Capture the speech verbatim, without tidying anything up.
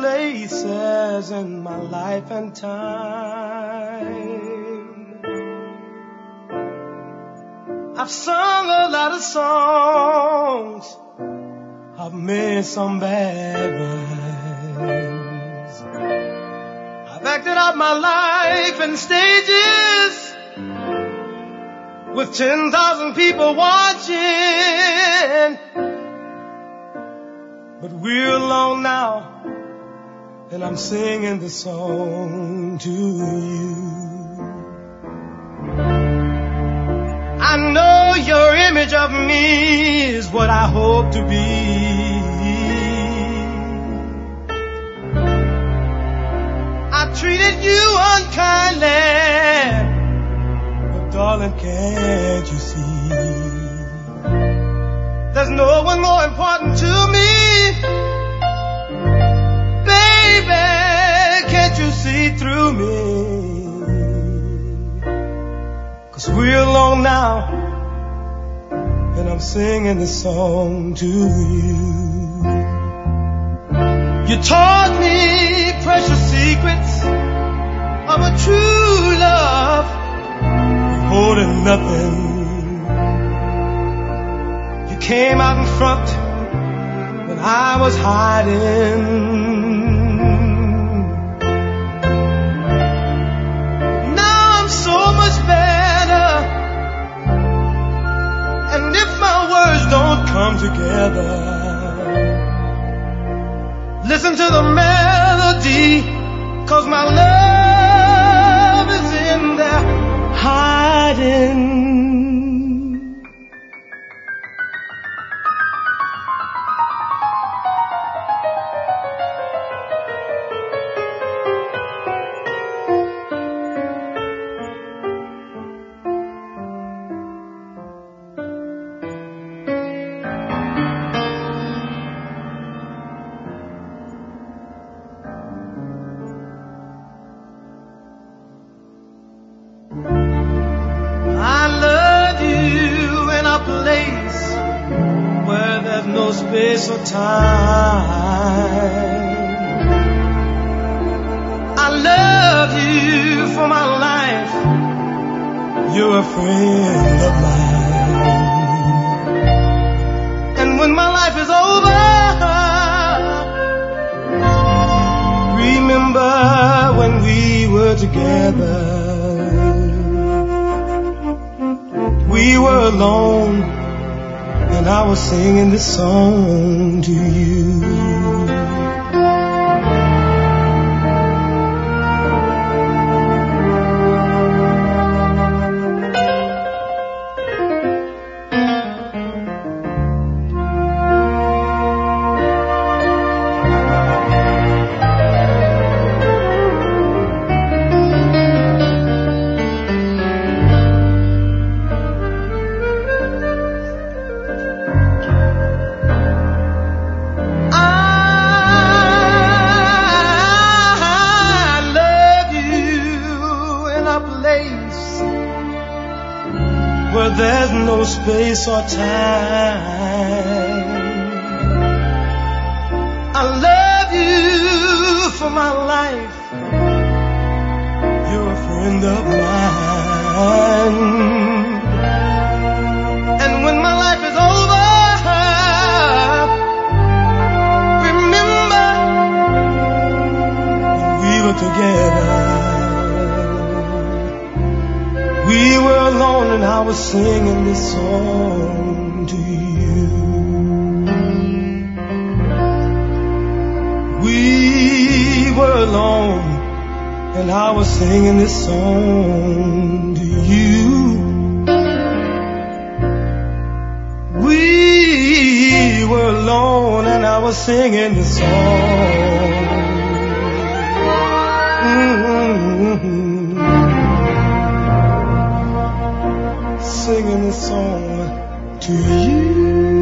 places in my life and time. I've sung a lot of songs, I've made some bad rhymes, I've acted out my life in stages with ten thousand people watching. But we're alone now, and I'm singing this song to you. I know your image of me is what I hope to be. I treated you unkindly, but darling, can't you see? There's no one more important to me. Baby, can't you see through me? 'Cause we're alone now, and I'm singing this song to you. You taught me precious secrets of a true love, holding nothing. You came out in front when I was hiding. Now I'm so much better, and if my words don't come together, listen to the melody, 'cause my love is in there hiding. Space or time. I love you for my life. You're a friend of mine. And when my life is over, remember when we were together. We were alone, and I was singing this song to you. There's no space or time. I love you for my life. You're a friend of mine. And when my life is over, remember when we were together. We were alone, and I was singing this song to you. We were alone, and I was singing this song to you. We were alone, and I was singing this song. Mm-hmm. Singing this song to you.